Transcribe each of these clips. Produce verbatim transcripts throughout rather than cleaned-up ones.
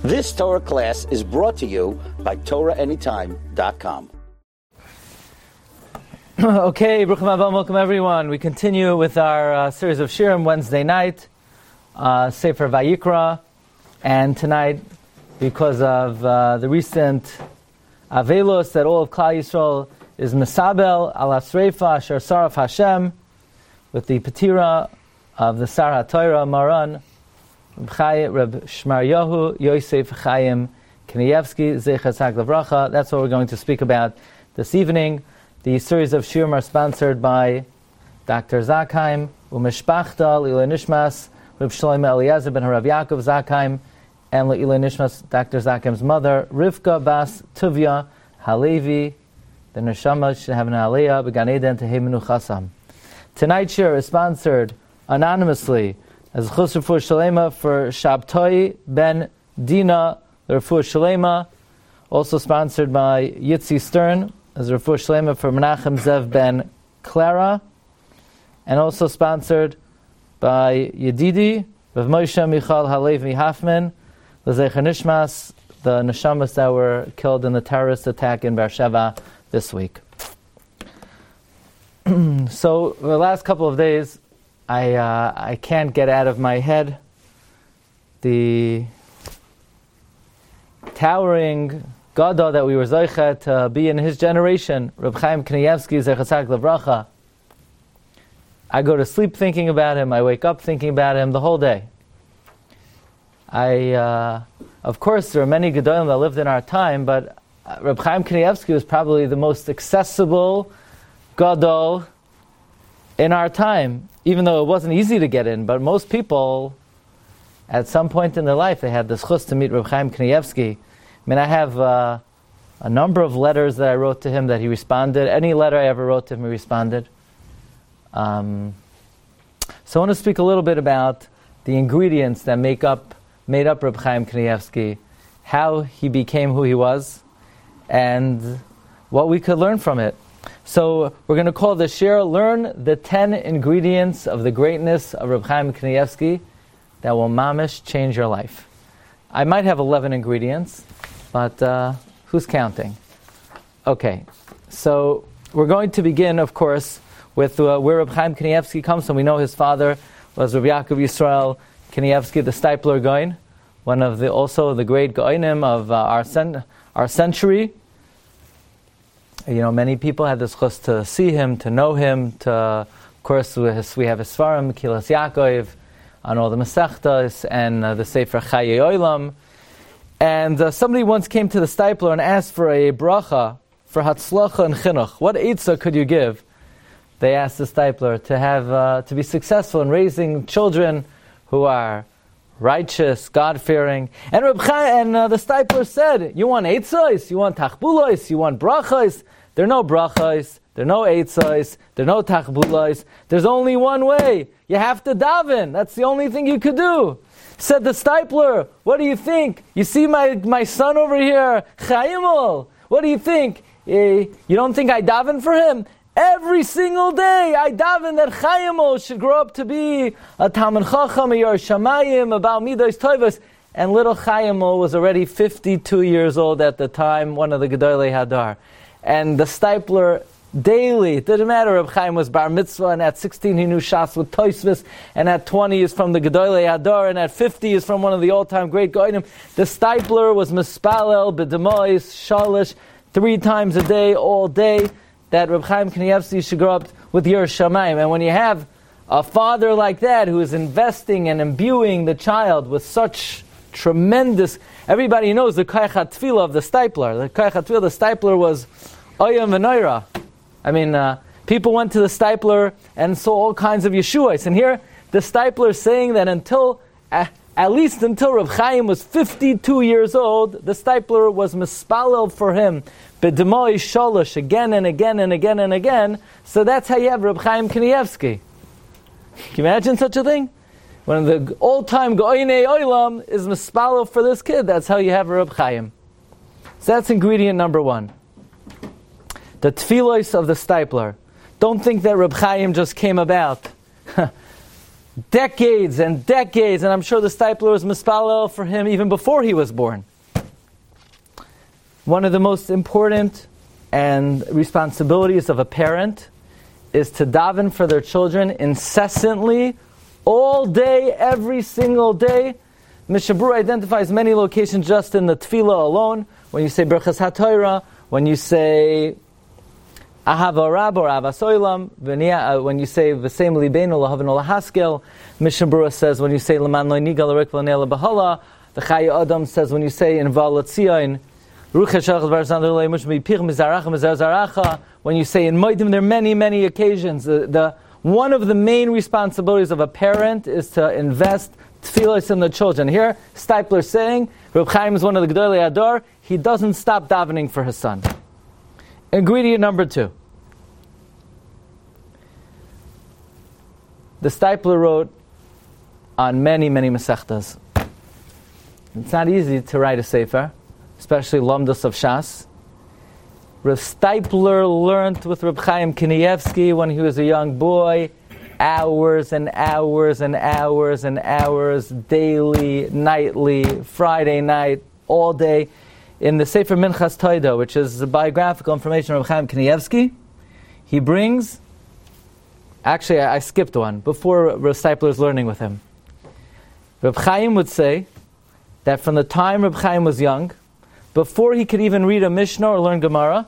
This Torah class is brought to you by Torah Anytime dot com. Okay, Bruchim Haba, welcome everyone. We continue with our uh, series of Shirim Wednesday night, uh, Sefer Vayikra, and tonight, because of uh, the recent Avelos that all of Klal Yisrael is Mesabel al Asreifa Asher Saraf Hashem, with the Petira of the Sar HaTorah Maran, Reb Chai, Reb Shmaryahu Yosef Chaim Kanievsky Zecher Tzaddik Livracha. That's what we're going to speak about this evening. The series of shiurim are sponsored by Doctor Zakheim, Umeshpachta, L'ilei Nishmas, Reb Shlomo Eliezer ben Harav Yaakov Zakheim, and L'ilei Nishmas, Doctor Zakheim's mother, Rivka Bas Tuvia Halevi. The neshama should have an aliyah, B'gan Eden Tehei Menuchasam. Tonight's shiur is sponsored anonymously as Chus Refuah Shalema for Shabtai ben Dina, the Refuah Shalema, also sponsored by Yitzi Stern, as Refuah Shalema for Menachem Zev ben Clara, and also sponsored by Yedidi, Rav Moshe Michal Halevi Hafman, the Zecher Nishmas, the neshamas that were killed in the terrorist attack in Beersheba this week. So, the last couple of days, I uh, I can't get out of my head the towering Gadol that we were Zoichet to be in his generation, Reb Chaim Kanievsky, Zecher Tzaddik Livracha. I go to sleep thinking about him, I wake up thinking about him the whole day. I, uh, of course, there are many Gedolim that lived in our time, but Reb Chaim Kanievsky was probably the most accessible Gadol in our time, even though it wasn't easy to get in, but most people, at some point in their life, they had the schus to meet Reb Chaim Kanievsky. I mean, I have uh, a number of letters that I wrote to him that he responded. Any letter I ever wrote to him, he responded. Um, so I want to speak a little bit about the ingredients that make up made up Reb Chaim Kanievsky, how he became who he was, and what we could learn from it. So we're going to call the shir, Learn the ten Ingredients of the Greatness of Reb Chaim Kanievsky that will mamish change your life. I might have eleven ingredients, but uh, who's counting? Okay, so we're going to begin, of course, with uh, where Reb Chaim Kanievsky comes from. We know his father was Reb Yaakov Yisrael Kanievsky, the Steipler Goin, one of the also the great Goinim of uh, our cen- our century. You know, many people had this chus to see him, to know him. To, of course, we have his Svarim, Kilas Yaakov, on all the Masechtas, and uh, the Sefer Chayei Olam. And uh, somebody once came to the Steipler and asked for a bracha for Hatzlacha and Chinuch. What eitzah could you give? They asked the Steipler to have uh, to be successful in raising children who are righteous, God-fearing. And Reb Chaim, and uh, the Steipler said, "You want eitzahs? You want tachbulos? You want brachas? There are no brachas. There are no eitzahs. There are no tachbulos. There's only one way. You have to daven. That's the only thing you could do." Said the Steipler, "What do you think? You see my, my son over here, Chaimol? What do you think? Eh, you don't think I daven for him? Every single day I daven that Chaimol should grow up to be a Talmid Chacham, a Yer Shamayim, about Midas Tovas." And little Chaimol was already fifty-two years old at the time, one of the Gedolei Hadar. And the Steipler daily, it didn't matter if Chaim was bar mitzvah, and at sixteen he knew Shas with Tosfos, and at twenty is from the Gedolei Hadar, and at fifty is from one of the all-time great Goinim. The Steipler was mispalel, b'demois, shalish, three times a day, all day, that Reb Chaim Kanievsky should grow up with Yer Shamayim. And when you have a father like that who is investing and imbuing the child with such tremendous, everybody knows the Koach HaTfilah of the Steipler. The Koach HaTfilah, the Steipler was Oyam V'Noira. I mean, uh, people went to the Steipler and saw all kinds of Yeshuas. And here, the Steipler is saying that until, uh, at least until Reb Chaim was fifty-two years old, the Steipler was mispalel for him, b'demoy sholosh, again and again and again and again. So that's how you have Reb Chaim Kanievsky. Can you imagine such a thing? When the all-time Goinei Olam is mispalel for this kid, that's how you have Reb Chaim. So that's ingredient number one. The tfilos of the Steipler. Don't think that Reb Chaim just came about. decades and decades, and I'm sure the Steipler was mispalel for him even before he was born. One of the most important and responsibilities of a parent is to daven for their children incessantly, all day, every single day. Mishnah Berurah identifies many locations just in the tefillah alone. When you say Berachas HaTorah, when you say Ahava Rab or Ahava Soilam, when you say V'seim Libeinu Lahavinu Lahaskel, Mishnah Berurah says when you say L'man Lo Nigal Rik V'nei L'Bahala, the Chaya Adam says when you say in Valatzion, when you say in Moedim, there are many, many occasions. The, the, one of the main responsibilities of a parent is to invest tefillos in the children. Here, Steipler is saying, Reb Chaim is one of the Gedolei Hador, he doesn't stop davening for his son. Ingredient number two. The Steipler wrote on many, many Masechtas. It's not easy to write a sefer, especially Lamdas of Shas. Reb Steipler learned with Reb Chaim Kanievsky when he was a young boy, hours and hours and hours and hours, daily, nightly, Friday night, all day. In the Sefer Minchas Toida, which is the biographical information of Reb Chaim Kanievsky, he brings, actually I, I skipped one, before Reb Steipler's learning with him. Reb Chaim would say that from the time Reb Chaim was young, before he could even read a Mishnah or learn Gemara,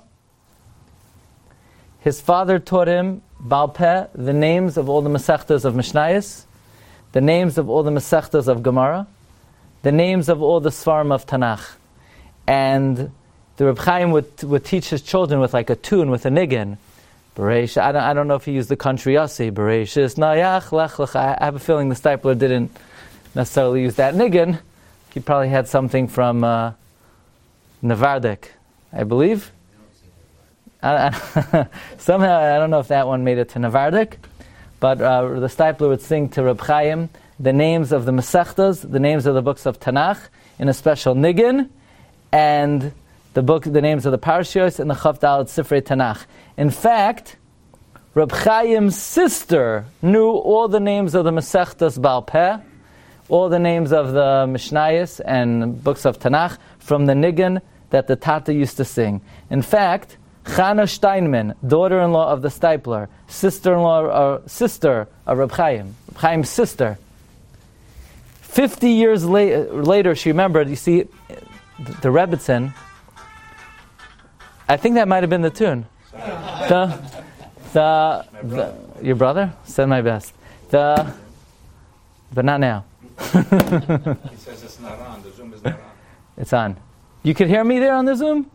his father taught him Baal Peh, the names of all the Masechtas of Mishnayos, the names of all the Masechtas of Gemara, the names of all the Svarim of Tanakh. And the Reb Chaim would, would teach his children with like a tune, with a niggin. Bereish, I don't, I don't know if he used the country Yossi. Bereishis Nayach Lech Lech. I have a feeling the Steipler didn't necessarily use that niggin. He probably had something from uh, Navardik, I believe. I, I, somehow, I don't know if that one made it to Navardik, but uh, the Steipler would sing to Reb Chaim the names of the Masechtas, the names of the books of Tanakh, in a special niggin, and the book, the names of the Parshios, and the Chav Dalet Sifrei Tanakh. In fact, Reb Chaim's sister knew all the names of the Masechtas Baal Peh, all the names of the Mishnayos and books of Tanakh from the niggin that the Tata used to sing. In fact, Chana Steinman, daughter-in-law of the Steipler, sister-in-law, or sister of Reb Chaim, Reb Chaim's sister. Fifty years la- later, she remembered. You see, the Rebbitzin. I think that might have been the tune. the, the, the, your brother? Send my best. The, but not now. He says it's not on. The Zoom is not on. It's on. You could hear me there on the Zoom?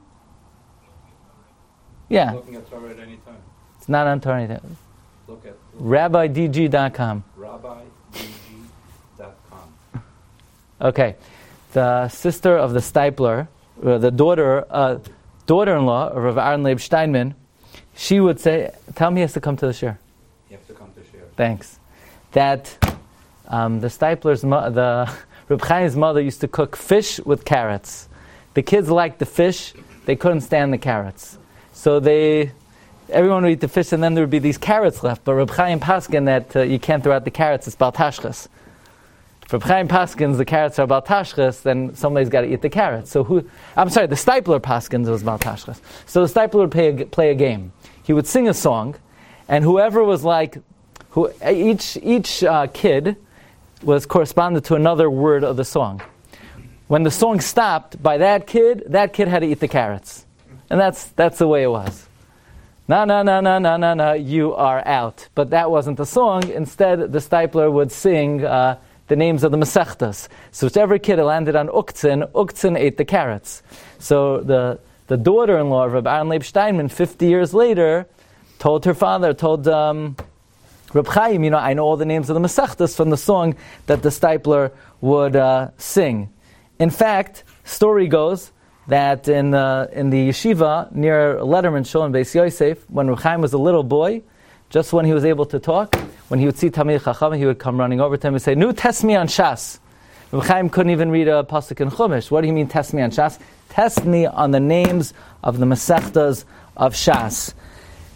Yeah. Looking at Torah at any time. It's not on Torah anytime. Look at rabbi d g dot com. rabbi d g dot com. Okay. The sister of the Steipler, uh, the daughter, uh, daughter-in-law of Rav Aaron Leib Steinman, she would say, tell me he has to come to the shir. You have to come to shir. Thanks. That um, the Steipler's, mo- the Reb Chaim's mother used to cook fish with carrots. The kids liked the fish, they couldn't stand the carrots. So they, everyone would eat the fish, and then there would be these carrots left. But Reb Chaim paskin that uh, you can't throw out the carrots, it's Bal Tashchas. If Reb Chaim paskins the carrots are Bal Tashchas, then somebody's got to eat the carrots. So who? I'm sorry, the Steipler paskins was Bal Tashchas. So the Steipler would play a, play a game. He would sing a song, and whoever was like, who each each uh, kid was corresponded to another word of the song. When the song stopped by that kid, that kid had to eat the carrots. And that's that's the way it was. Na na na na na na na, you are out. But that wasn't the song. Instead, the Steipler would sing uh, the names of the Masechtas. So whichever kid landed on Uktzin, Uktzin ate the carrots. So the the daughter-in-law of Reb Aaron Leib Steinman, fifty years later, told her father, told um, Reb Chaim, you know, I know all the names of the Masechtas from the song that the Steipler would uh, sing. In fact, story goes that in the in the yeshiva near Letterman Shul in Beis Yosef, when Reb Chaim was a little boy, just when he was able to talk, when he would see Talmid Chacham, he would come running over to him and say, "Nu, test me on Shas." Reb Chaim couldn't even read a pasuk in Chumash. What do you mean, test me on Shas? Test me on the names of the Masechtas of Shas.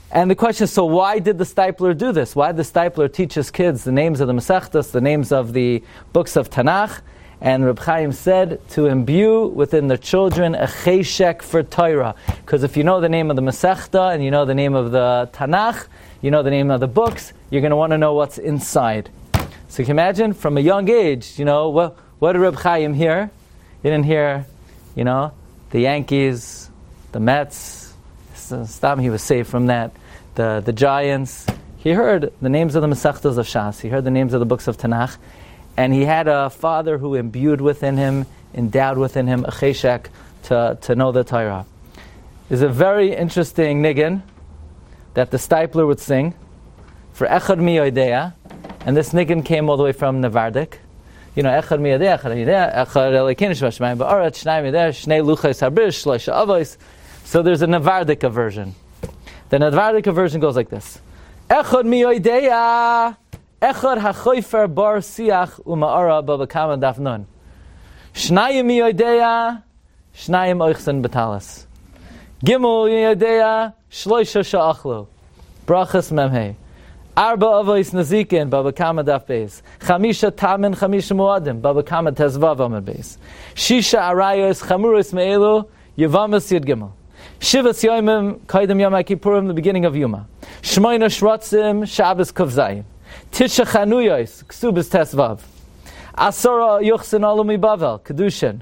And the question is, so why did the Stipler do this? Why did the Stipler teach his kids the names of the Masechtas, the names of the books of Tanakh? And Reb Chaim said to imbue within the children a cheshek for Torah. Because if you know the name of the Masechta and you know the name of the Tanakh, you know the name of the books, you're going to want to know what's inside. So you can imagine, from a young age, you know, what, what did Reb Chaim hear? He didn't hear, you know, the Yankees, the Mets. Stop, he was saved from that. The the Giants. He heard the names of the Masechtas of Shas. He heard the names of the books of Tanakh. And he had a father who imbued within him, endowed within him, a cheshek to, to know the Torah. There's a very interesting niggin that the Stipler would sing for Echad Mi Yodeya. And this niggin came all the way from Nevardik. You know, Echad Mi Yodeya, Echad Mi Yodeya, Echad Elokeinu Shema Ba'aretz, Shnai Mi Yodeya, Shnei Luchos Habrish, Shloisha Avos. So there's a Nevardika version. The Nevardika version goes like this. Echad mi yodeya, echad hachoifer bar siach uma'ara babakama dafnun. Shnayim mi yodeya, shnayim oichsen betalas. Gimel mi yodeya, shloisha sha'achlu. Brachas memhei. Arba avois nazikin babakama daf beis. Chamisha tamin chamisha muadim babakama tezvav amad beis. Shisha arayos chamuris me'elu yavamas yud gimel. Shivas Yoimim, Kaidem Yom HaKippurim, the beginning of Yuma. Shmoina Shratzim, Shabbos Kov Zayin. Tisha Chanuyos, Ksubas Tesvav. Asora Yuchsin Olumi Bavel, Kedushin.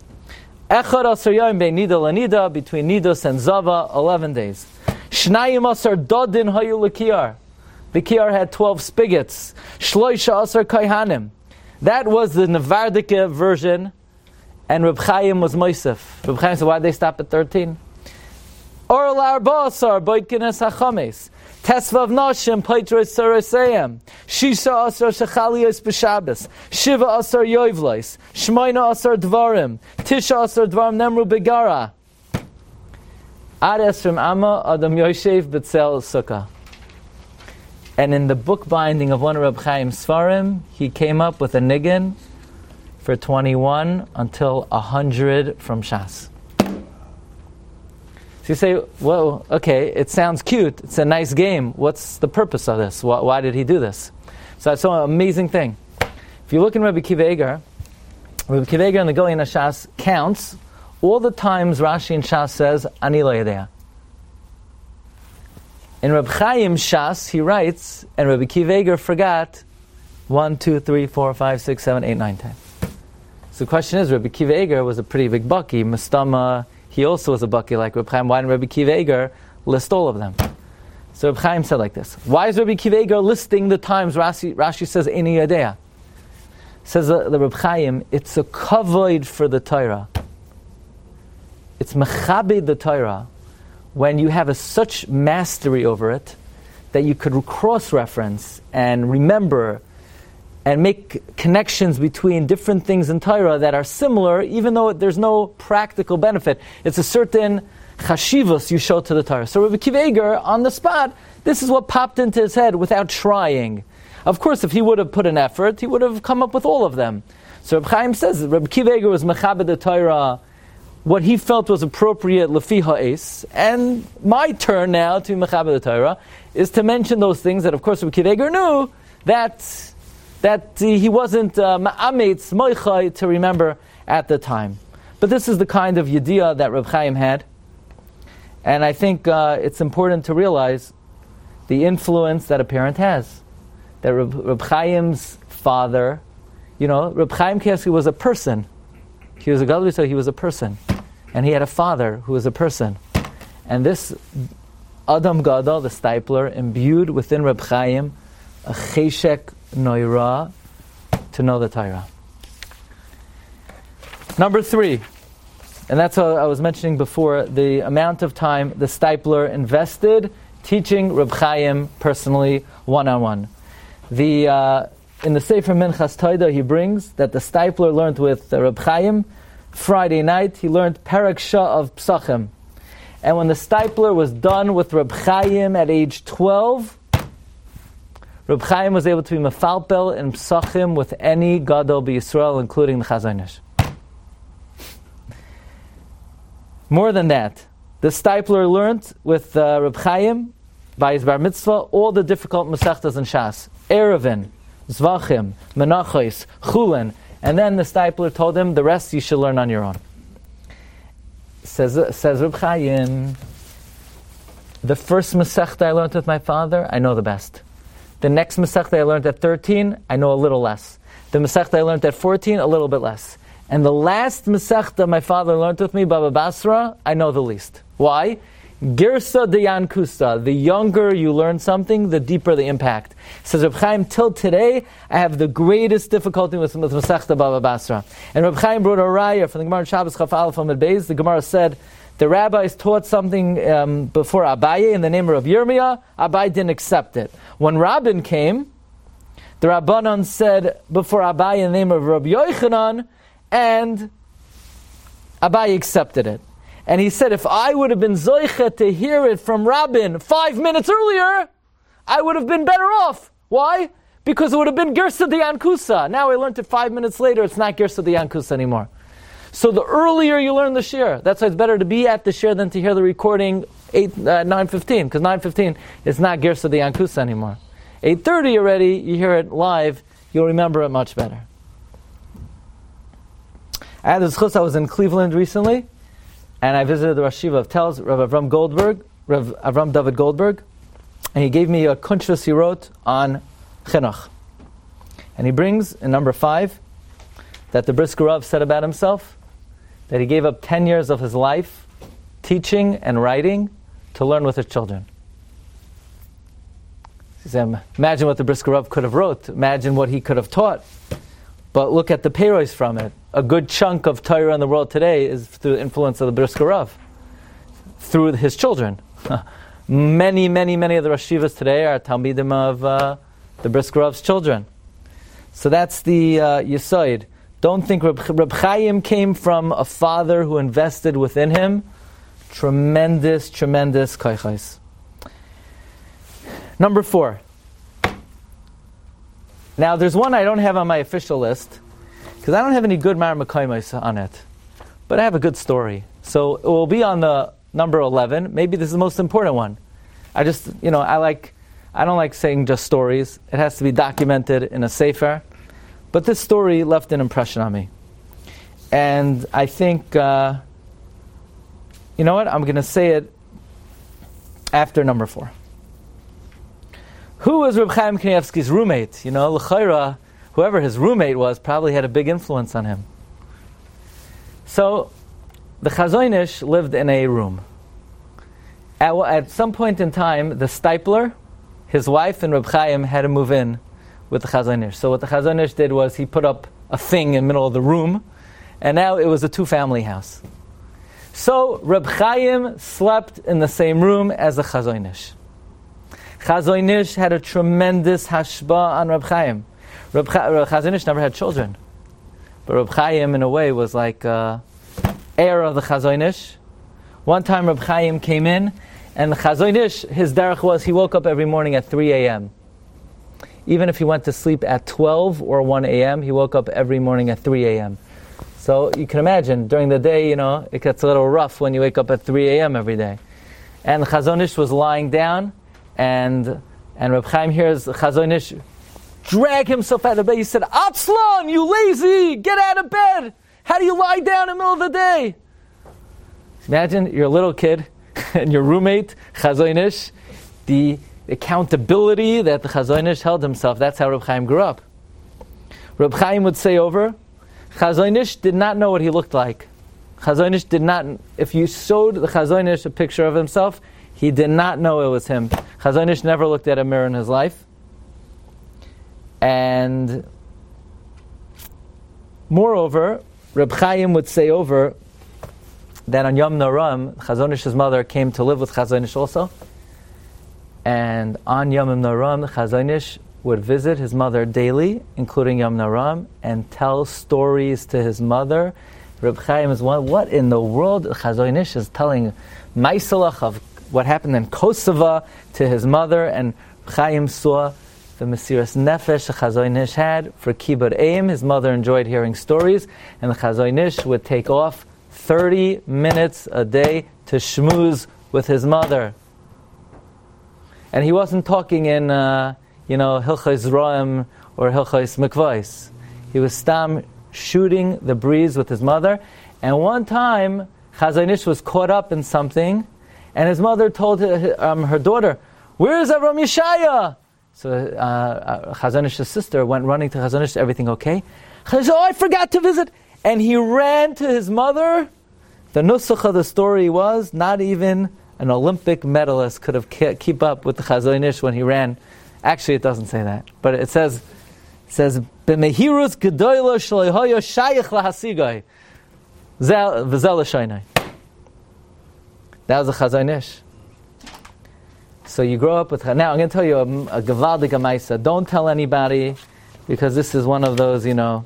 Echad Asar Yoim Bein Nida Lanida, between Nidos and Zava, eleven days. Shnayim Asar Dodin Hayu L'Kiyar. The Kiyar had twelve spigots. Shloisha Asar Kaihanim. That was the Nevardika version, and Reb Chaim was Moisef. Reb Chaim said, why did they stop at thirteen? Oral Arbasar, Boitkinas Hachames, Tesvav Nashim, Paitros Sarasayim, Shisha Asar Shechalios B'Shabbos, Shiva Asar Yoivlois, Shmoina Asar Dvarim, Tisha Asar Dvarim Nemru Begara. Ad Esrim Amma Adam Yoshev B'Tzel Sukkah. And in the book binding of one of Reb Chaim's Sfarim, he came up with a niggin for twenty-one until one hundred from Shas. So you say, well, okay, it sounds cute. It's a nice game. What's the purpose of this? Why, why did he do this? So I saw an amazing thing. If you look in Rabbi Kiva Eger, Rabbi Kiva Eger in the Golian Shas counts all the times Rashi in Shas says, Ani lo yedea. In Reb Chaim Shas, he writes, and Rabbi Kiva Eger forgot one, two, three, four, five, six, seven, eight, nine, ten. So the question is, Rabbi Kiva Eger was a pretty big bucky. Mustama, he also was a bucky like Reb Chaim. Why didn't Rabbi Kiva Eger list all of them? So Reb Chaim said like this. Why is Rabbi Kiva Eger listing the times Rashi, Rashi says, Ini Yadea? Says the, the Reb Chaim, it's a kavod for the Torah. It's mechabed the Torah when you have a, such mastery over it that you could cross-reference and remember and make connections between different things in Torah that are similar, even though there's no practical benefit. It's a certain chashivos you show to the Torah. So Rabbi Kiva Eger, on the spot, this is what popped into his head without trying. Of course, if he would have put an effort, he would have come up with all of them. So Rabbi Chaim says, Rabbi Kiva Eger was mechabed the Torah, what he felt was appropriate lefi ha'es, and my turn now to be mechabed the Torah is to mention those things that, of course, Rabbi Kiva Eger knew that that he wasn't ma'ametz moichai to remember at the time. But this is the kind of yediyah that Reb Chaim had, and I think uh, it's important to realize the influence that a parent has. That Reb, Reb Chaim's father, you know, Reb Chaim Kanievsky was a person. He was a gadol, so he was a person, and he had a father who was a person, and this Adam Gadol, the Stipler, imbued within Reb Chaim a cheshek noira to know the Torah. Number three, and that's what I was mentioning before, the amount of time the Stipler invested teaching Reb Chaim personally, one-on-one. The uh, in the Sefer Minchas Toida he brings that the Stipler learned with uh, Reb Chaim. Friday night he learned Perek Shah of Psachim. And when the Stipler was done with Reb Chaim at age twelve, Reb Chaim was able to be mefalpel in Psachim with any Gadol b'Yisrael, including the Chazon Ish. More than that, the Stipler learned with uh, Reb Chaim by his bar mitzvah, all the difficult Masechtas in Shas. Erevin, Zvachim, Menachos, Chulin. And then the stipler told him, the rest you should learn on your own. Says, says Reb Chaim, the first Masechta I learned with my father, I know the best. The next Masechta I learned at thirteen, I know a little less. The Masechta I learned at fourteen, a little bit less. And the last Masechta my father learned with me, Baba Basra, I know the least. Why? Girsa de Yankusa. The younger you learn something, the deeper the impact. Says Reb Chaim, till today, I have the greatest difficulty with, with Masechta Baba Basra. And Reb Chaim brought a raya from the Gemara in Shabbos Chaf Aleph Amud Beis. The Gemara said, the rabbis taught something um, before Abaye in the name of Yirmiyah. Abaye didn't accept it. When Rabban came, the Rabbanon said before Abaye in the name of Rabbi Yochanan, and Abaye accepted it. And he said, if I would have been zoicha to hear it from Rabban five minutes earlier, I would have been better off. Why? Because it would have been Girsa de Yankusa. Now I learned it five minutes later, it's not Girsa de Yankusa anymore. So the earlier you learn the shir, that's why it's better to be at the shir than to hear the recording eight, uh, nine fifteen, because nine fifteen is not Girsa de Yankusa anymore. eight thirty already, you hear it live, you'll remember it much better. I had this chus, I was in Cleveland recently, and I visited the Rosh Yeshiva of Telz, Rav Avram Goldberg, Rav Avram David Goldberg, and he gave me a kunshvus he wrote on chinuch. And he brings, in number five, that the Brisker Rav said about himself, that he gave up ten years of his life teaching and writing to learn with his children. He said, imagine what the Brisker Rav could have wrote, imagine what he could have taught, but look at the payros from it. A good chunk of Torah in the world today is through the influence of the Brisker Rav, through his children. many, many, many of the Rosh Yeshivas today are Talmidim of uh, the Brisker Rav's children. So that's the uh, Yesod. Don't think Reb, Reb Chaim came from a father who invested within him tremendous, tremendous koichos. Number four. Now, there's one I don't have on my official list, because I don't have any good Mar Mekayimos on it. But I have a good story. So it will be on the number eleven. Maybe this is the most important one. I just, you know, I like, I don't like saying just stories. It has to be documented in a sefer. But this story left an impression on me. And I think, uh, you know what, I'm going to say it after number four. Who was Reb Chaim Kanievsky's roommate? You know, l'chayra, whoever his roommate was probably had a big influence on him. So, the Chazon Ish lived in a room. At, at some point in time, the stipler, his wife, and Reb Chaim had to move in with the Chazon Ish. So what the Chazon Ish did was he put up a thing in the middle of the room, and now it was a two-family house. So Reb Chaim slept in the same room as the Chazon Ish. Chazon Ish had a tremendous hashba on Reb Chaim. Reb Chazon Ish never had children, but Reb Chaim, in a way, was like uh, heir of the Chazon Ish. One time Reb Chaim came in, and the Chazon Ish, his derech was he woke up every morning at three a.m. Even if he went to sleep at twelve or one a.m., he woke up every morning at three a.m. So you can imagine, during the day, you know, it gets a little rough when you wake up at three a.m. every day. And the Chazon Ish was lying down, and and Reb Chaim hears the Chazon Ish drag himself out of bed. He said, Atzlan, you lazy, get out of bed. How do you lie down in the middle of the day? Imagine you're a little kid, and your roommate, Chazon Ish, the accountability that the Chazon Ish held himself, that's how Reb Chaim grew up. Reb Chaim would say over, Chazon Ish did not know what he looked like. Chazon Ish did not, if you showed the Chazon Ish a picture of himself, he did not know it was him. Chazon Ish never looked at a mirror in his life. And moreover, Reb Chaim would say over that on Yom Noram, Chazon Ish's mother came to live with Chazon Ish also. And on Yom Noram, Chazon Ish would visit his mother daily, including Yom Noram, and tell stories to his mother. Reb Chaim is one, what in the world? Chazon Ish is telling Maisalach of what happened in Kosovo to his mother, and Chaim saw the Mesiras Nefesh the Chazon Ish had for Kibbud Eim. His mother enjoyed hearing stories, and the Chazon Ish would take off thirty minutes a day to schmooze with his mother. And he wasn't talking in, uh, you know, Hilchos Roem or Hilchos Mikvos. He was stam shooting the breeze with his mother. And one time, Chazon Ish was caught up in something, and his mother told her, um, her daughter, "Where is Avram Yeshaya?" So uh, Chazon Ish's sister went running to Chazon Ish, "Everything okay?" Chazon Ish, "Oh, I forgot to visit." And he ran to his mother. The nusach of the story was, not even an Olympic medalist could have ke- keep up with the Chazon Ish when he ran. Actually, it doesn't say that, but it says, it says, "B'mehirus gedoyla shleihoya shayich lahasigai." That was a Chazon Ish. So you grow up with... Now, I'm going to tell you a, a Gevaldik Amaisa. Don't tell anybody, because this is one of those, you know,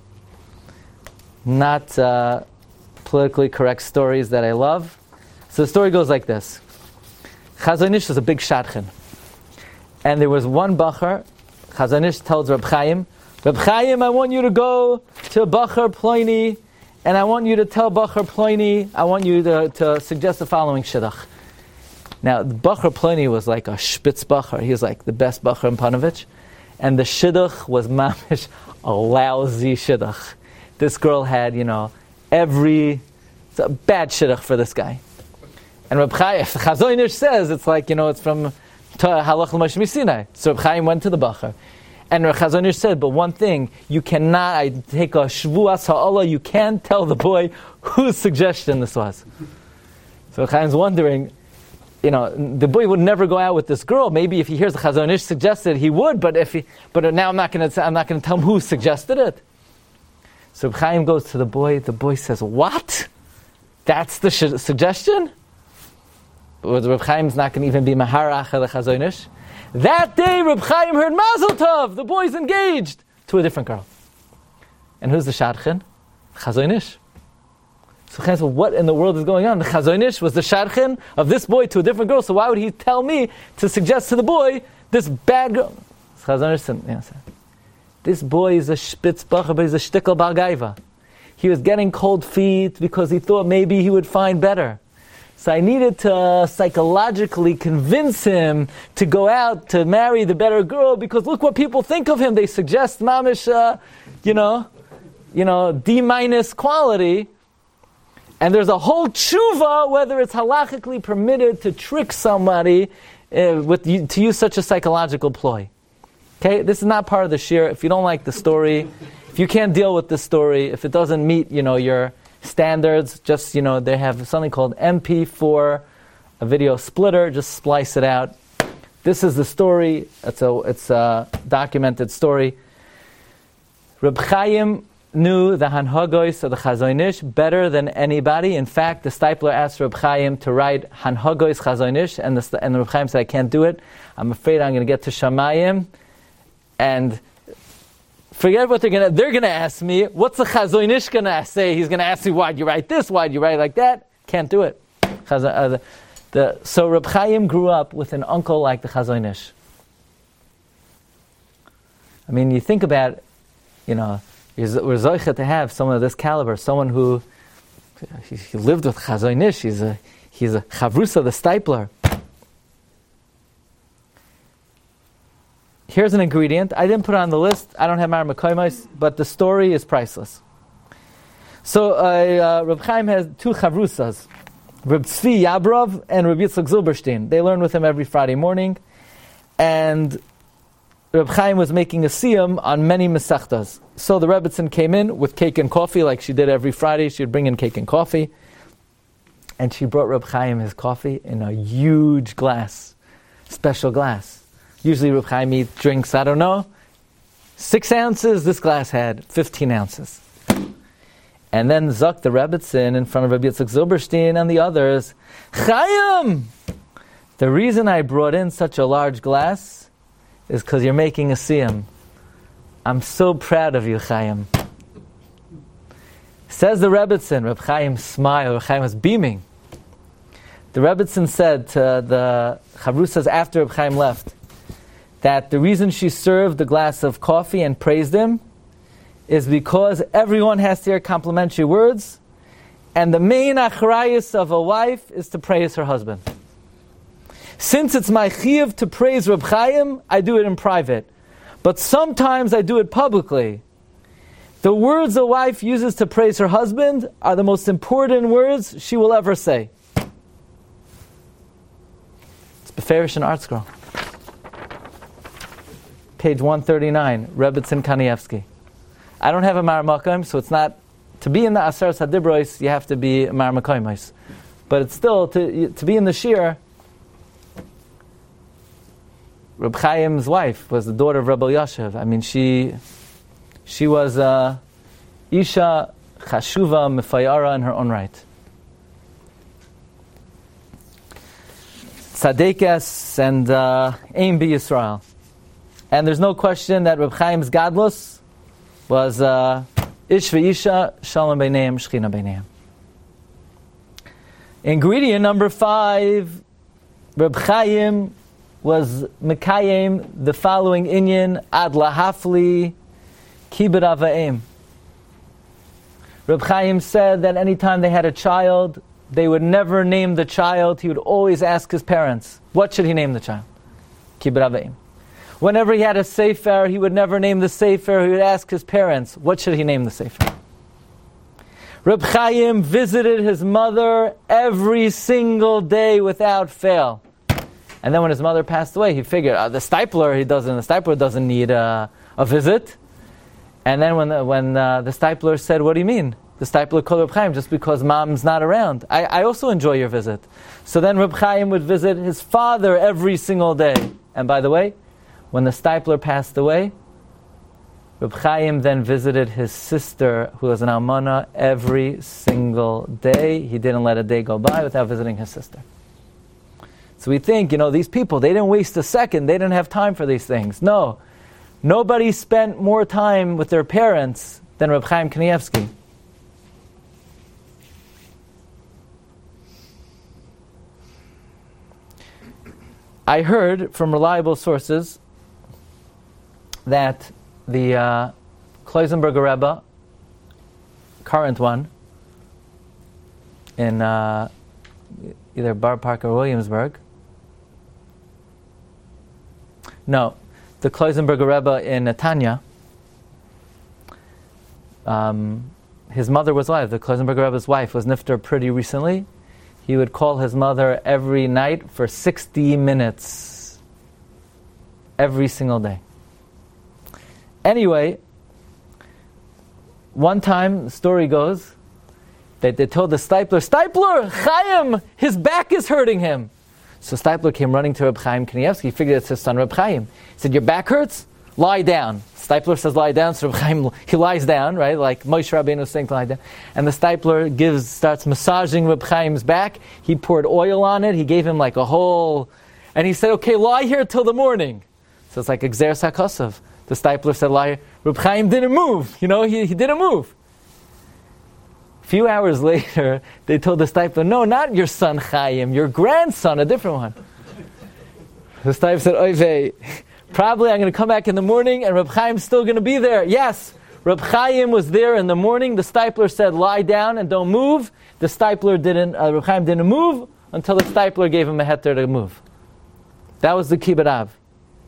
not uh, politically correct stories that I love. So the story goes like this. Chazon Ish was a big shadchan. And there was one Bachar. Chazon Ish tells Reb Chaim, "Reb Chaim, I want you to go to Bachar Ploini, and I want you to tell Bachar Ploini, I want you to, to suggest the following shidduch." Now, the Bachar Ploini was like a spitz Bachar. He was like the best Bachar in Panovich. And the shidduch was mamish, a lousy shidduch. This girl had, you know, every... It's a bad shidduch for this guy. And Reb Chaim, if Chazon Ish says, it's like, you know, it's from Halach L'Moshe Misinai. So Reb Chaim went to the Bachar. And Chazon Ish said, but one thing, you cannot, I take a shvuas ha'Allah, you can't tell the boy whose suggestion this was. So Chaim's wondering, you know, the boy would never go out with this girl. Maybe if he hears the Chazon Ish suggested, he would, but if he, but now I'm not going to, I'm not going to tell him who suggested it. So Chaim goes to the boy, the boy says, "What? That's the sh- suggestion?" But Reb Chaim's not going to even be Maharach the Chazon Ish. That day, Reb Chaim heard Mazel Tov. The boy's engaged to a different girl. And who's the shadchan? Chazon Ish. So Chaim said, what in the world is going on? The Chazon Ish was the shadchan of this boy to a different girl. So why would he tell me to suggest to the boy this bad girl? So Chazon Ish said, yeah, this boy is a spitz bacher, but he's a shtickle bar gaiva. He was getting cold feet because he thought maybe he would find better. So I needed to psychologically convince him to go out to marry the better girl, because look what people think of him. They suggest mamish, uh, you know, you know, D minus quality. And there's a whole tshuva whether it's halachically permitted to trick somebody uh, with to use such a psychological ploy. Okay, this is not part of the shir. If you don't like the story, if you can't deal with the story, if it doesn't meet, you know, your standards, just, you know, they have something called M P four, a video splitter, just splice it out. This is the story. It's a, it's a documented story. Reb Chaim knew the Hanhagos of the Chazon Ish better than anybody. In fact, the Stipler asked Reb Chaim to write Hanhagos Chazon Ish, and the, and the Reb Chaim said, "I can't do it. I'm afraid I'm going to get to Shamayim, and forget what they're going to... They're going to ask me, what's the Chazon Ish going to say? He's going to ask me, why'd you write this? Why'd you write like that? Can't do it." Chaz, uh, the, the, so Reb Chaim grew up with an uncle like the Chazon Ish. I mean, you think about, you know, we're zoicha to have someone of this caliber, someone who he, he lived with Chazon Ish. He's a, he's a chavrusa, the Stipler. Here's an ingredient. I didn't put it on the list. I don't have Mar Mekoymos, but the story is priceless. So uh, uh, Reb Chaim has two chavrusas, Reb Tzvi Yabrov and Reb Yitzchak Zilberstein. They learn with him every Friday morning, and Reb Chaim was making a siyum on many mesachtas. So the Rebbetzin came in with cake and coffee, like she did every Friday. She would bring in cake and coffee, and she brought Reb Chaim his coffee in a huge glass, special glass. Usually Reb Chaim eats drinks, I don't know, six ounces. This glass had fifteen ounces. And then Zok the Rebbetzin in front of Rabbi Yitzchak Zilberstein and the others, "Chaim, the reason I brought in such a large glass is because you're making a siyum. I'm so proud of you, Chaim." Says the Rebbetzin. Reb Chaim smiled. Reb Chaim was beaming. The Rebbetzin said to the Chavrusas after Reb Chaim left, that the reason she served the glass of coffee and praised him is because everyone has to hear complimentary words, and the main achrayus of a wife is to praise her husband. Since it's my chiyuv to praise Reb Chaim, I do it in private. But sometimes I do it publicly. The words a wife uses to praise her husband are the most important words she will ever say. It's Beferish and Art Scroll. Page one thirty-nine, Rebbetzin Kanievsky. I don't have a Mar Makam, so it's not, to be in the Aseres HaDibros, you have to be Mar Makaymis. But it's still, to, to be in the Shir, Reb Chaim's wife was the daughter of Rebbe Yashiv. I mean, she she was uh, Isha Chashuva Mefayara in her own right. Tzadekes and uh, Ein Bi Yisrael. And there's no question that Reb Chaim's Gadlus was uh, Ish V'Isha Shalom Beineim Shechina Beineim. Ingredient number five, Reb Chaim was Mekayim the following inyan Ad Lahafli Kibud Avayim. Reb Chaim said that anytime they had a child, they would never name the child. He would always ask his parents, what should he name the child? Kibud Avayim. Whenever he had a sefer, he would never name the sefer. He would ask his parents, what should he name the sefer? Reb Chaim visited his mother every single day without fail. And then when his mother passed away, he figured, uh, the Stipler, he doesn't, the Stipler doesn't need uh, a visit. And then when the, when uh, the Stipler said, what do you mean? The Stipler called Reb Chaim just because mom's not around. I, I also enjoy your visit. So then Reb Chaim would visit his father every single day. And by the way, when the Stipler passed away, Reb Chaim then visited his sister, who was an almana, every single day. He didn't let a day go by without visiting his sister. So we think, you know, these people, they didn't waste a second. They didn't have time for these things. No. Nobody spent more time with their parents than Reb Chaim Kanievsky. I heard from reliable sources that the uh, Kloisenberger Rebbe, current one, in uh, either Bar Park or Williamsburg, no, the Kloisenberger Rebbe in Netanya, um, his mother was alive. The Kloisenberger Rebbe's wife was nifter pretty recently. He would call his mother every night for sixty minutes, every single day. Anyway, one time, the story goes, that they told the Stipler, Stipler, Chaim, his back is hurting him. So Stipler came running to Reb Chaim Kanievsky. He figured it's his son Reb Chaim. He said, your back hurts? Lie down. Stipler says lie down, so Reb Chaim, he lies down, right? Like Moshe Rabbeinu was saying to lie down. And the Stipler gives, starts massaging Reb Chaim's back. He poured oil on it. He gave him like a whole, and he said, okay, lie here till the morning. So it's like Exer Sakosov. The Stipler said, lie. Reb Chaim didn't move. You know, he, he didn't move. A few hours later, they told the Stipler, no, not your son Chaim, your grandson, a different one. The Stipler said, oy vey, probably I'm going to come back in the morning and Reb Chaim's still going to be there. Yes, Reb Chaim was there in the morning. The Stipler said, lie down and don't move. The Stipler didn't, uh, Reb Chaim didn't move until the Stipler gave him a heter to move. That was the Kibbud Av.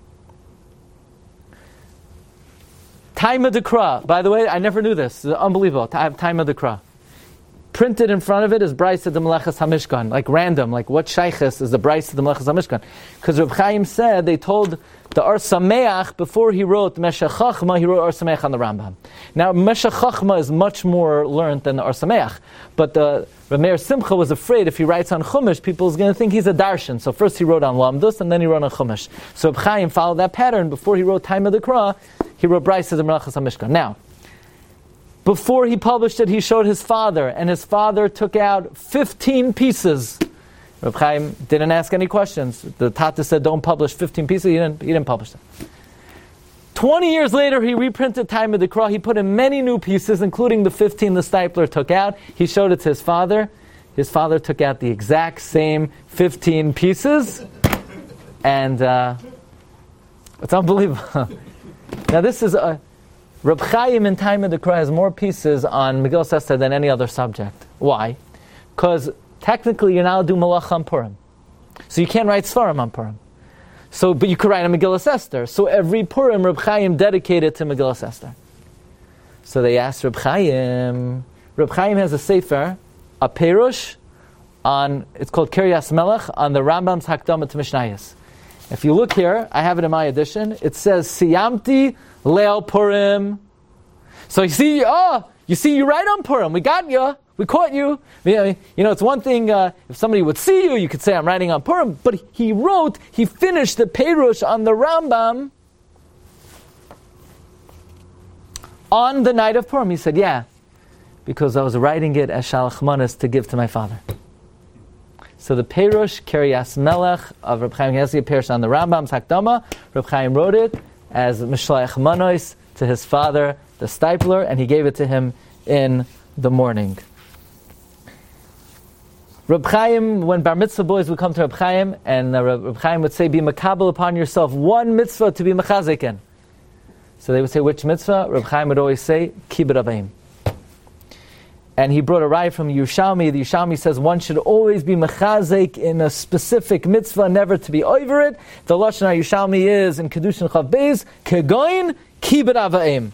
Taima Dekra. By the way, I never knew this. It's unbelievable. I have Taima Dekra. Printed in front of it is Bryce of the Melechas HaMishkan, like random, like what shaykhis is the Bryce of the Melechas HaMishkan. Because Reb Chaim said, they told the Or Sameach, before he wrote Meshech Chachma, he wrote Or Sameach on the Rambam. Now, Meshech Chachma is much more learned than the Or Sameach, but the Reb Meir Simcha was afraid if he writes on Chumash, people is going to think he's a darshan. So first he wrote on Lamdus, and then he wrote on Chumash. So Reb Chaim followed that pattern. Before he wrote Taima Dekra, he wrote Bryce of the Melechas HaMishkan. Now, before he published it, he showed his father, and his father took out fifteen pieces. Reb Chaim didn't ask any questions. The Tata said, don't publish fifteen pieces. He didn't, he didn't publish them. Twenty years later, he reprinted Taima Dekra. He put in many new pieces, including the fifteen the Stipler took out. He showed it to his father. His father took out the exact same fifteen pieces. And uh, it's unbelievable. Now this is a... Reb Chaim in Taima Dekra has more pieces on Megillas Esther than any other subject. Why? Because technically you're not allowed to do Malach on Purim. So you can't write Svarim on Purim. So, but you could write a Megillas Esther. So every Purim, Reb Chaim dedicated to Megillas Esther. So they asked Reb Chaim. Reb Chaim has a sefer, a perush, on, it's called Kiryas Melech, on the Rambam's Hakdama to Mishnayos. If you look here, I have it in my edition, it says, Siyamti Leil Purim. So you see, oh, you see, you write on Purim. We got you. We caught you. You know, it's one thing, uh, if somebody would see you, you could say, I'm writing on Purim. But he wrote, he finished the Perush on the Rambam on the night of Purim. He said, yeah, because I was writing it as Shalach Manas to give to my father. So the Perush, Kiryas Melech, of Reb Chaim Kanievsky, appears on the Rambam's Hakdama. Reb Chaim wrote it as Mishlach Manos to his father, the Stipler, and he gave it to him in the morning. Reb Chaim, when Bar Mitzvah boys would come to Reb Chaim, and uh, Reb Chaim would say, be makabel upon yourself one mitzvah to be mechazek in. So they would say, which mitzvah? Reb Chaim would always say, kibbut avim. And he brought a raya from Yerushalmi. The Yerushalmi says one should always be mechazek in a specific mitzvah, never to be over it. The Lashon Yerushalmi is, in Kedushin Chav Beis, kegoin kibbut avim.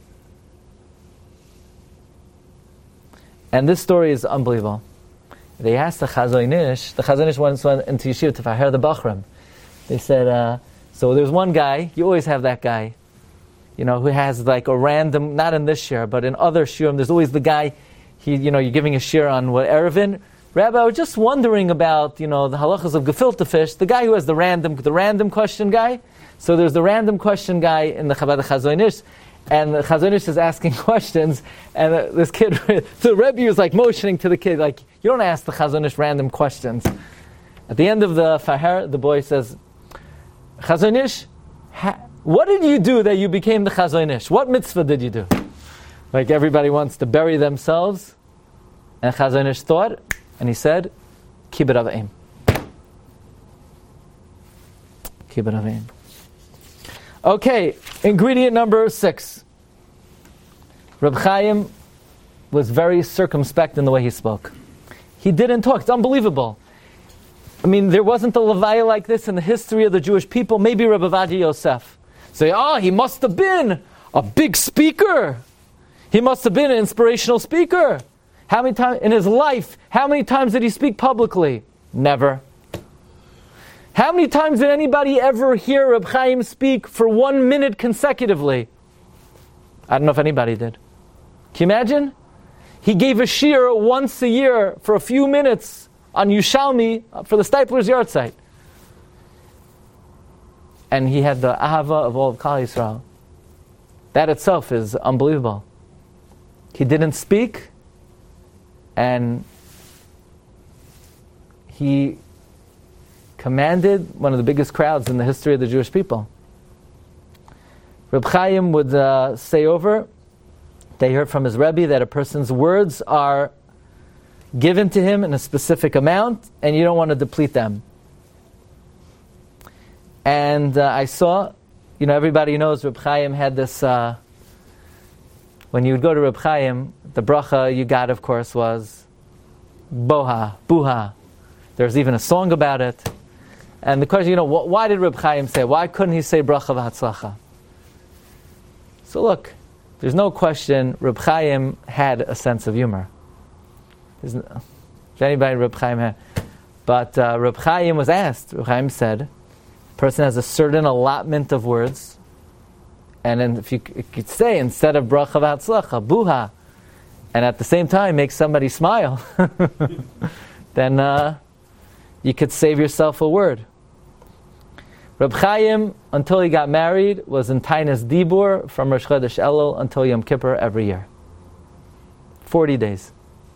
And this story is unbelievable. They asked the Chazon Ish, the Chazon Ish once went into Yeshiva to Faher the Bachram. They said, uh, so there's one guy, you always have that guy, you know, who has like a random, not in this shir, but in other shirim, there's always the guy, he, you know, you're giving a shir on what, Erevin. Rabbi, I was just wondering about, you know, the halachas of gefilte fish, the guy who has the random, the random question guy. So there's the random question guy in the Chabad Chazon Ish, and the Chazon Ish is asking questions, and uh, this kid, the Rebbe was like motioning to the kid, like, you don't ask the Chazon Ish random questions. At the end of the Faher, the boy says, Chazon Ish, ha- what did you do that you became the Chazon Ish? What mitzvah did you do? Like everybody wants to bury themselves. And Chazon Ish thought, and he said, kibbut avim. Kibbut avim. Okay, ingredient number six. Reb Chaim was very circumspect in the way he spoke. He didn't talk. It's unbelievable. I mean, there wasn't a Levaya like this in the history of the Jewish people. Maybe Reb Ovadia Yosef. Say, oh, he must have been a big speaker. He must have been an inspirational speaker. How many times in his life, how many times did he speak publicly? Never. How many times did anybody ever hear Reb Chaim speak for one minute consecutively? I don't know if anybody did. Can you imagine? He gave a shir once a year for a few minutes on Yerushalmi for the Stipler's yard site. And he had the ahava of all of Klal Yisrael. That itself is unbelievable. He didn't speak, and he commanded one of the biggest crowds in the history of the Jewish people. Reb Chaim would uh, say over, they heard from his Rebbe that a person's words are given to him in a specific amount, and you don't want to deplete them. And uh, I saw, you know, everybody knows Reb Chaim had this, uh, when you would go to Reb Chaim, the bracha you got, of course, was Boha, Buha. There's even a song about it. And the question, you know, wh- why did Reb Chaim say, why couldn't he say bracha v'hatzlacha? So look, there's no question Reb Chaim had a sense of humor. There's no, if anybody Reb Chaim had. But uh, Reb Chaim was asked, Reb Chaim said, a person has a certain allotment of words, and then if you, you could say, instead of bracha v'hatzlacha, buha, and at the same time make somebody smile, then uh, you could save yourself a word. Reb Chaim, until he got married, was in Tainas Dibur from Rosh Chodesh Elul until Yom Kippur every year. Forty days.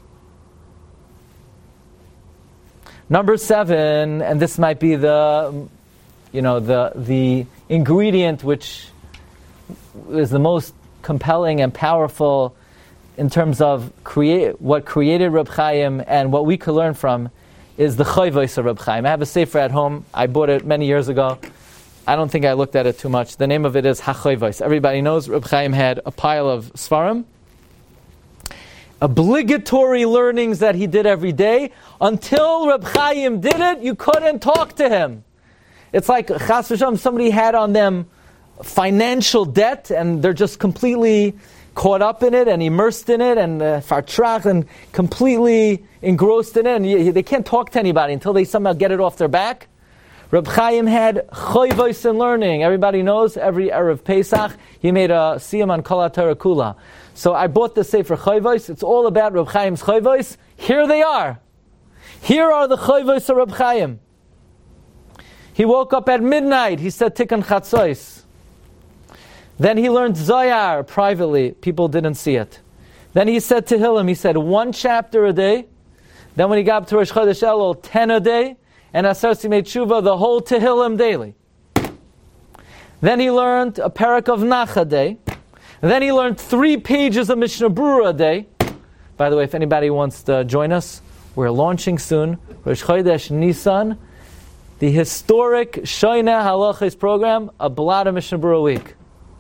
Number seven, and this might be the, you know, the the ingredient which is the most compelling and powerful in terms of create what created Reb Chaim and what we could learn from, is the Chayvos of Reb Chaim. I have a sefer at home. I bought it many years ago. I don't think I looked at it too much. The name of it is HaChayvos. Everybody knows Reb Chaim had a pile of Svarim. obligatory learnings that he did every day. Until Reb Chaim did it, you couldn't talk to him. It's like chas v'shalom, somebody had on them financial debt, and they're just completely caught up in it and immersed in it and uh, fartrach and completely engrossed in it, and you, they can't talk to anybody until they somehow get it off their back. Reb Chaim had choivos in learning. Everybody knows every Erev Pesach he made a siyum on Kol HaTorah Kula. So I bought the Sefer Choivos. It's all about Reb Chaim's choivos. Here they are. Here are the choivos of Reb Chaim. He woke up at midnight. He said Tikkun Chatzos. Then he learned Zohar privately. People didn't see it. Then he said Tehillim. He said one chapter a day. Then when he got up to Rosh Chodesh Elul, ten a day. And Asar Simei Tshuva, the whole Tehillim daily. Then he learned a parak of Nach a day. And then he learned three pages of Mishnah Berurah a day. By the way, if anybody wants to join us, we're launching soon, Rosh Chodesh Nisan, the historic Shoineh Halachos program, a blot of Mishnah Berurah a week.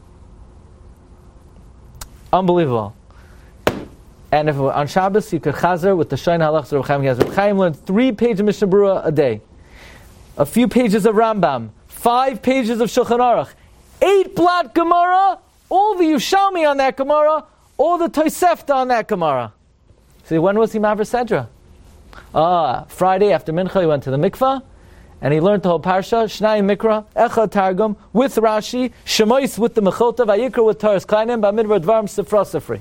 Unbelievable. And if on Shabbos you could chazer with the Shoineh Halachos of Reb Chaim Kanievsky. Reb Chaim learned three pages of Mishnah Berurah a day, a few pages of Rambam, five pages of Shulchan Aruch, eight blot Gemara, all the Yushalmi on that Gemara, all the Tosefta on that Gemara. See, when was he Maver Sedra? Ah, Friday after Mincha he went to the mikvah, and he learned the whole parsha, Shnai Mikra, Echad Targum, with Rashi, Shemois with the Mechilta, Vayikra with Taras Kleinim, Bamidbar Dvarim Sifra Sifri.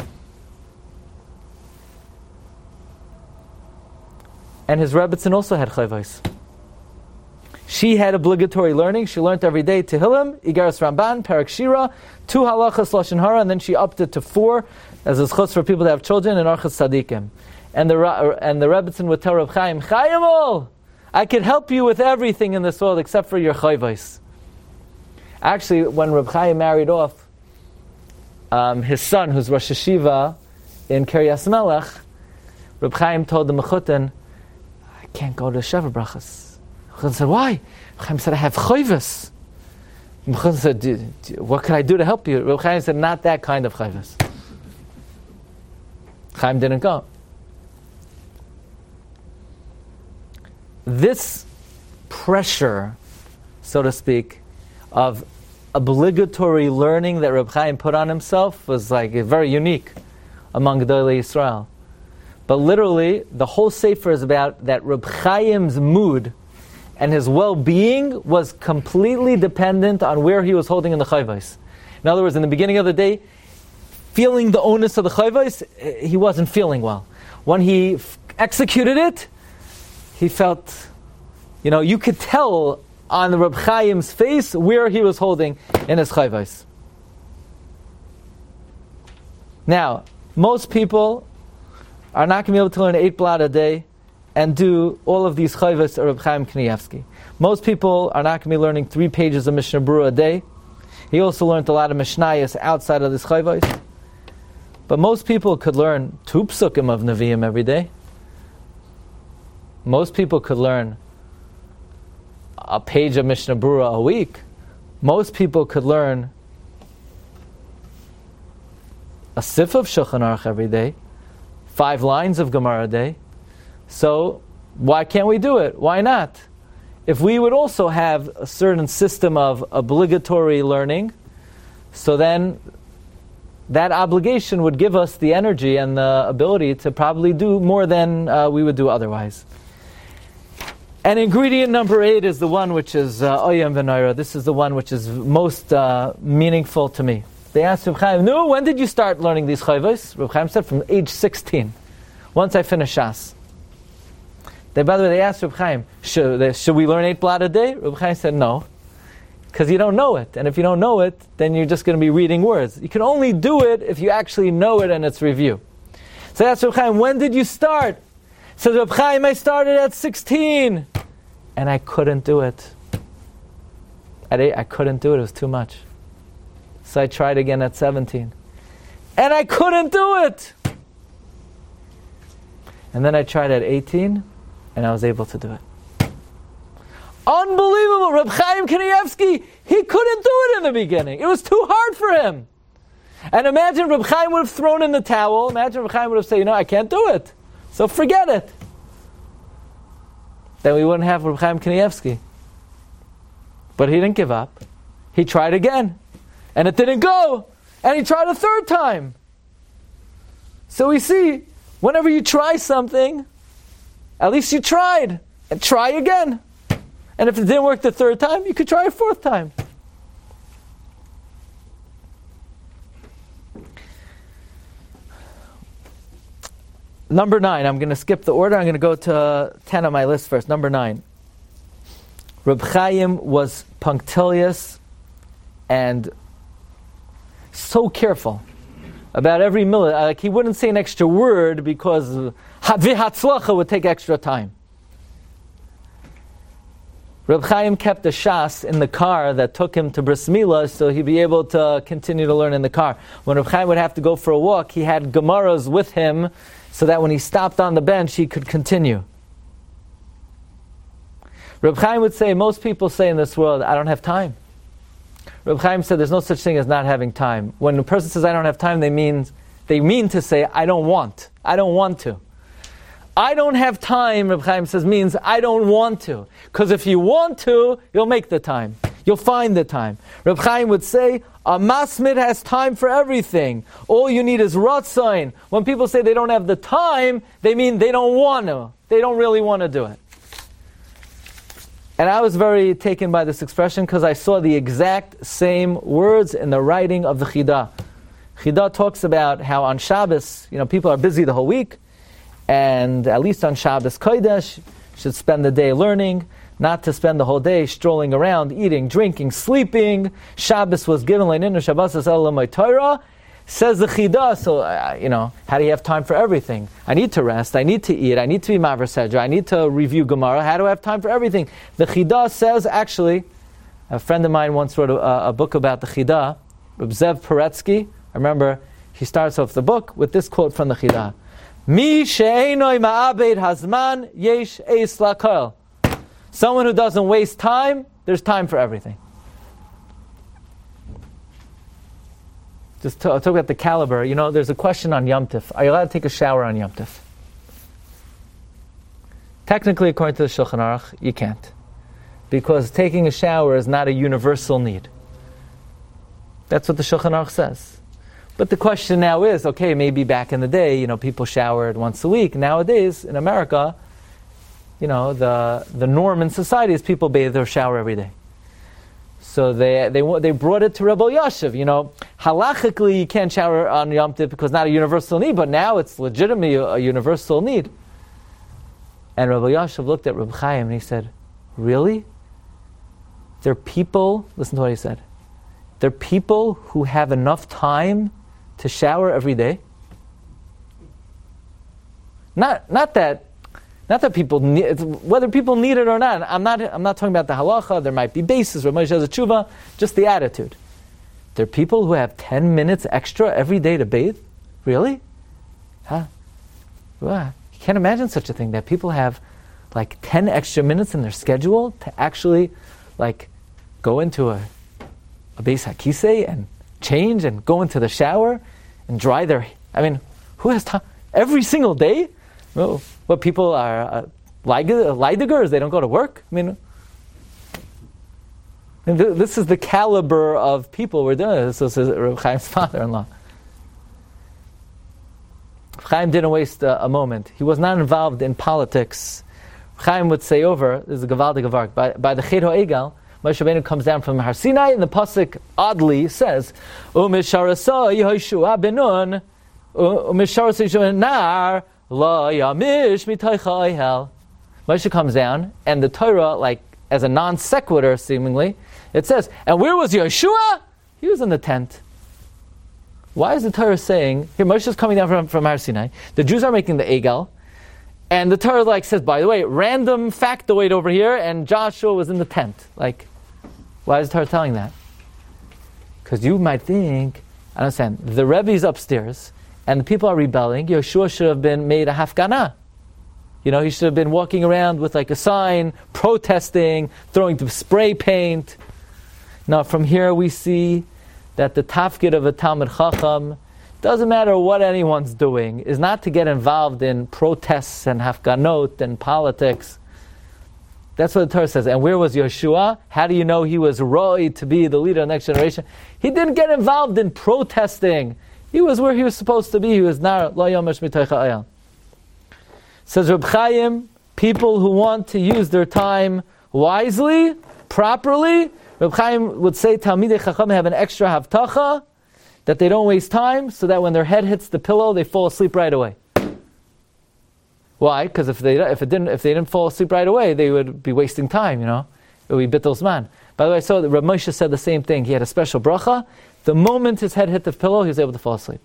And his Rebbetzin also had chayvos. She had obligatory learning. She learned every day Tehillim, Igaras Ramban, Parak Shira, two halachas Lashon Hara, and then she upped it to four, as a chutz for people that have children, and Archas Tzadikim. And the and the Rebbetzin would tell Reb Chaim, Chayimol, I could help you with everything in this world except for your chayvos. Actually, when Reb Chaim married off um, his son, who's Rosh Hashiva in Kiryas Melech, Reb Chaim told the Mechutin, I can't go to Sheva Brachas. Mechutin said, why? Reb Chaim said, I have chayvos. Mechutin said, do, do, what can I do to help you? Reb Chaim said, not that kind of chayvos. Chaim didn't go. This pressure, so to speak, of obligatory learning that Reb Chaim put on himself was like very unique among Gedolei Yisrael. But literally, the whole Sefer is about that Reb Chaim's mood and his well-being was completely dependent on where he was holding in the chayvos. In other words, in the beginning of the day, feeling the onus of the chayvos, he wasn't feeling well. When he f- executed it, he felt, you know, you could tell on the Reb Chaim's face where he was holding in his chayvos. Now, most people are not going to be able to learn eight blot a day and do all of these chayvos of Reb Chaim Kanievsky. Most people are not going to be learning three pages of Mishnah Berurah a day. He also learned a lot of Mishnayos outside of this chayvos. But most people could learn two psukim of Nevi'im every day. Most people could learn a page of Mishnah Berurah a week. Most people could learn a sif of Shulchan Aruch every day, five lines of Gemara a day. So why can't we do it? Why not? If we would also have a certain system of obligatory learning, so then that obligation would give us the energy and the ability to probably do more than uh, we would do otherwise. And ingredient number eight is the one which is Oyam V'Naira. This is the one which is most uh, meaningful to me. They asked Reb Chaim, no, when did you start learning these chayvos? Reb Chaim said, from age sixteen. Once I finished Shas. They, by the way, they asked Reb Chaim, should, they, should we learn eight blot a day? Reb Chaim said, no. Because you don't know it. And if you don't know it, then you're just going to be reading words. You can only do it if you actually know it and it's review. So they asked Reb Chaim, when did you start? Says Reb Chaim, I started at sixteen. And I couldn't do it. At eight, I couldn't do it. It was too much. So I tried again at seventeen. And I couldn't do it. And then I tried at eighteen, and I was able to do it. Unbelievable! Reb Chaim Kanievsky, he couldn't do it in the beginning. It was too hard for him. And imagine Reb Chaim would have thrown in the towel. Imagine Reb Chaim would have said, you know, I can't do it. So forget it. Then we wouldn't have Reb Chaim Kanievsky. But he didn't give up. He tried again. And it didn't go. And he tried a third time. So we see, whenever you try something, at least you tried. And try again. And if it didn't work the third time, you could try a fourth time. Number nine, I'm going to skip the order. I'm going to go to ten on my list first. Number nine. Reb Chaim was punctilious and so careful about every millet. Like he wouldn't say an extra word because Hatzlacha would take extra time. Reb Chaim kept the shas in the car that took him to Bris Milah, so he'd be able to continue to learn in the car. When Reb Chaim would have to go for a walk, he had Gemaras with him, so that when he stopped on the bench, he could continue. Reb Chaim would say, most people say in this world, I don't have time. Reb Chaim said, there's no such thing as not having time. When a person says, I don't have time, they mean, they mean to say, I don't want. I don't want to. I don't have time, Reb Chaim says, means I don't want to. Because if you want to, you'll make the time. You'll find the time. Reb Chaim would say, a masmid has time for everything. All you need is ratzain. When people say they don't have the time, they mean they don't want to. They don't really want to do it. And I was very taken by this expression because I saw the exact same words in the writing of the Chidah. Chidah talks about how on Shabbos, you know, people are busy the whole week, and at least on Shabbos Kodesh, should spend the day learning, not to spend the whole day strolling around, eating, drinking, sleeping. Shabbos was given le'ninu Shabbos es elamay Torah. Says the Chidah, so, uh, you know, how do you have time for everything? I need to rest, I need to eat, I need to be Maver Sedra, I need to review Gemara. How do I have time for everything? The Chidah says, actually, a friend of mine once wrote a, a book about the Chidah, Reb Zev Peretsky. I remember he starts off the book with this quote from the Chidah. Mi she'enoi ma'abed hazman yesh eis lakol. Someone who doesn't waste time, there's time for everything. Just to, talk about the caliber. You know, there's a question on Yom Tif. Are you allowed to take a shower on Yom Tif? Technically, according to the Shulchan Aruch, you can't. Because taking a shower is not a universal need. That's what the Shulchan Aruch says. But the question now is, okay, maybe back in the day, you know, people showered once a week. Nowadays, in America, you know, the the norm in society is people bathe or shower every day. So they they they brought it to Rebbe Yashiv. You know, halachically you can't shower on Yom Tov because it's not a universal need, but now it's legitimately a, a universal need. And Rebbe Yashiv looked at Reb Chaim and he said, really? There are people, listen to what he said, there are people who have enough time to shower every day? Not not that Not that people need, whether people need it or not. I'm not. I'm not talking about the halacha. There might be basis. Rav Moshe has a tshuva. Just the attitude. There are people who have ten minutes extra every day to bathe. Really? Huh? Well, you can't imagine such a thing. That people have like ten extra minutes in their schedule to actually, like, go into a a beis hakisei and change and go into the shower and dry their. I mean, who has time every single day? Well, what people are uh, leidigers, they don't go to work? I mean, and th- this is the caliber of people we're doing. This is Reb Chaim's father-in-law. Chaim didn't waste uh, a moment. He was not involved in politics. Chaim would say over, this is a Gavaldik Gavark, by, by the Chet HaEgal, Moshe Rabbeinu comes down from Har Sinai, and the pasuk oddly says, "Umisharasa Yehoshua benun, umisharasa Yehoshua nar." La yamish mitaycha oihel. Moshe comes down, and the Torah, like as a non sequitur, seemingly, it says, "And where was Yeshua? He was in the tent." Why is the Torah saying here? Moshe is coming down from from Har Sinai. The Jews are making the Egel, and the Torah like says, by the way, random factoid over here, and Joshua was in the tent. Like, why is the Torah telling that? Because you might think, I understand, the Rebbe's upstairs. And the people are rebelling. Yeshua should have been made a hafgana. You know, he should have been walking around with like a sign, protesting, throwing spray paint. Now from here we see that the tafkid of a Talmid Chacham, doesn't matter what anyone's doing, is not to get involved in protests and hafganot and politics. That's what the Torah says. And where was Yeshua? How do you know he was roi to be the leader of the next generation? He didn't get involved in protesting. He was where he was supposed to be. He was not lo yomesh mitoich ha'ayal. Says Reb Chaim, people who want to use their time wisely, properly, Reb Chaim would say Talmidei Chacham have an extra havtacha, that they don't waste time, so that when their head hits the pillow, they fall asleep right away. Why? Because if they if it didn't if they didn't fall asleep right away, they would be wasting time. You know, it would be bittul zman. By the way, I saw that Reb Moshe said the same thing. He had a special bracha. The moment his head hit the pillow, he was able to fall asleep.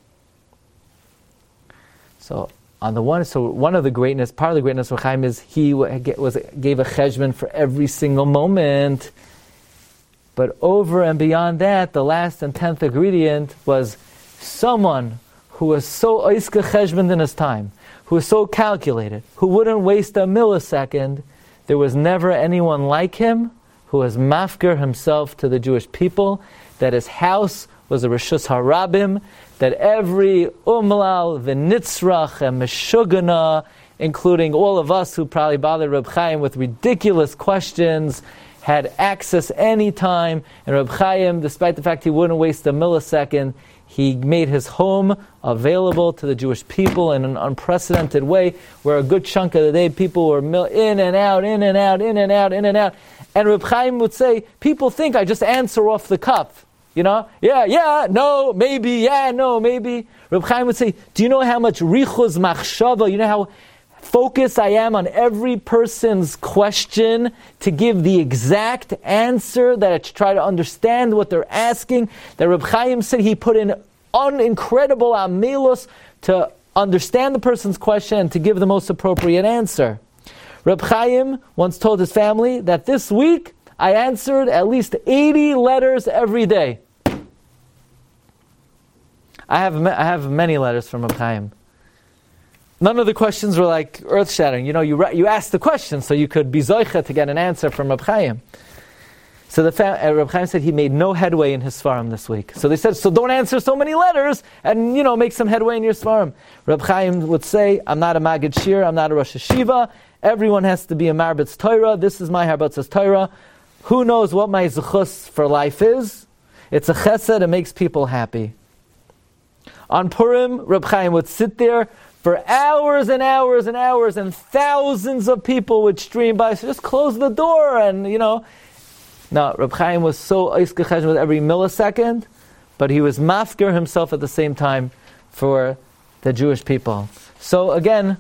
So on the one, so one of the greatness, part of the greatness of Chaim is he was gave a cheshbon for every single moment. But over and beyond that, the last and tenth ingredient was someone who was so oiske cheshbon in his time, who was so calculated, who wouldn't waste a millisecond. There was never anyone like him who was mafker himself to the Jewish people, that his house was a Rishus Harabim, that every umlal, v'nitzrach, and meshugana, including all of us who probably bothered Reb Chaim with ridiculous questions, had access anytime. And Reb Chaim, despite the fact he wouldn't waste a millisecond, he made his home available to the Jewish people in an unprecedented way, where a good chunk of the day people were mil- in and out, in and out, in and out, in and out. And Reb Chaim would say, people think I just answer off the cuff. You know? Yeah, yeah, no, maybe, yeah, no, maybe. Reb Chaim would say, do you know how much richuz machshava, you know how focused I am on every person's question to give the exact answer, that I try to understand what they're asking? That Reb Chaim said he put in un- incredible amelos to understand the person's question and to give the most appropriate answer. Reb Chaim once told his family that this week I answered at least eighty letters every day. I have I have many letters from Reb Chaim. None of the questions were like earth-shattering. You know, you you asked the question so you could be zoicha to get an answer from Reb Chaim. So the fa- uh, Reb Chaim said he made no headway in his svarim this week. So they said, so don't answer so many letters and, you know, make some headway in your svarim. Reb Chaim would say, I'm not a Magid Shir, I'm not a Rosh Hashiva. Everyone has to be a Marbitz Torah. This is my Harbatzas Torah. Who knows what my zechus for life is? It's a chesed, it makes people happy. On Purim, Reb Chaim would sit there for hours and hours and hours, and thousands of people would stream by. So just close the door, and you know. No, Reb Chaim was so oiske cheshbon with every millisecond, but he was mafker himself at the same time for the Jewish people. So again,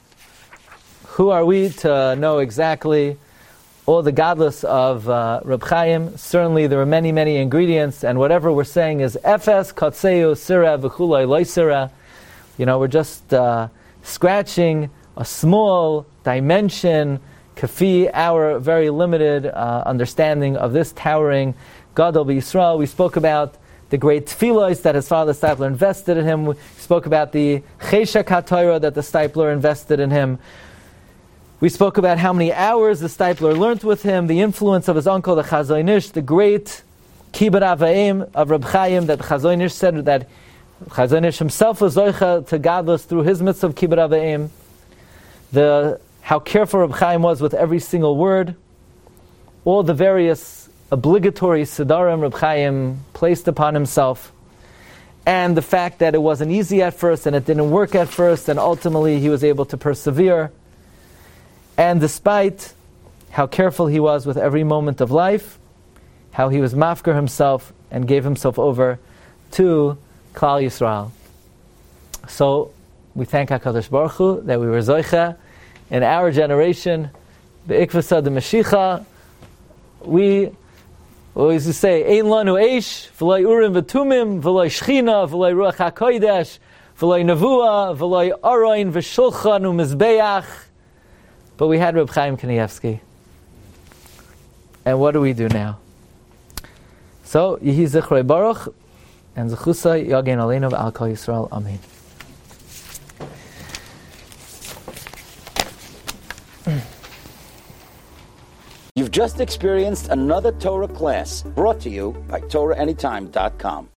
who are we to know exactly all the godless of uh, Reb Chaim? Certainly there are many, many ingredients, and whatever we're saying is efes, katseu, sira, v'chulai, loy sira. You know, we're just uh, scratching a small dimension, kafi, our very limited uh, understanding of this towering Gadol B'Yisrael. We spoke about the great tefillos that his father Steipler invested in him. We spoke about the cheshek HaTorah that the Steipler invested in him. We spoke about how many hours the Steipler learned with him, the influence of his uncle, the Chazon Ish, the great Kibbut Avaim of Reb Chaim, that the Chazon Ish said that Chazon Ish himself was zoicha to godless through his mitzvah of Kibbut Avaim. The how careful Reb Chaim was with every single word. All the various obligatory Siddharim Reb Chaim placed upon himself. And the fact that it wasn't easy at first, and it didn't work at first, and ultimately he was able to persevere. And despite how careful he was with every moment of life, how he was mafker himself and gave himself over to Klal Yisrael. So we thank HaKadosh Baruch Hu that we were zoicha in our generation, be'ikvasa de Mashiach. We always say, Ein lanu eish, v'loi urim v'tumim, v'loi shchina, v'loi ruach hakodesh, v'loi nevuah, v'loi aroin v'shulchan u'mizbeach. But we had Reb Chaim Kanievsky. And what do we do now? So, Yehi Zichrei Baruch, and Zechusa Yagen Aleinu V'al Kol Yisrael. Amen. You've You've just experienced another Torah class brought to you by Torah Anytime dot com.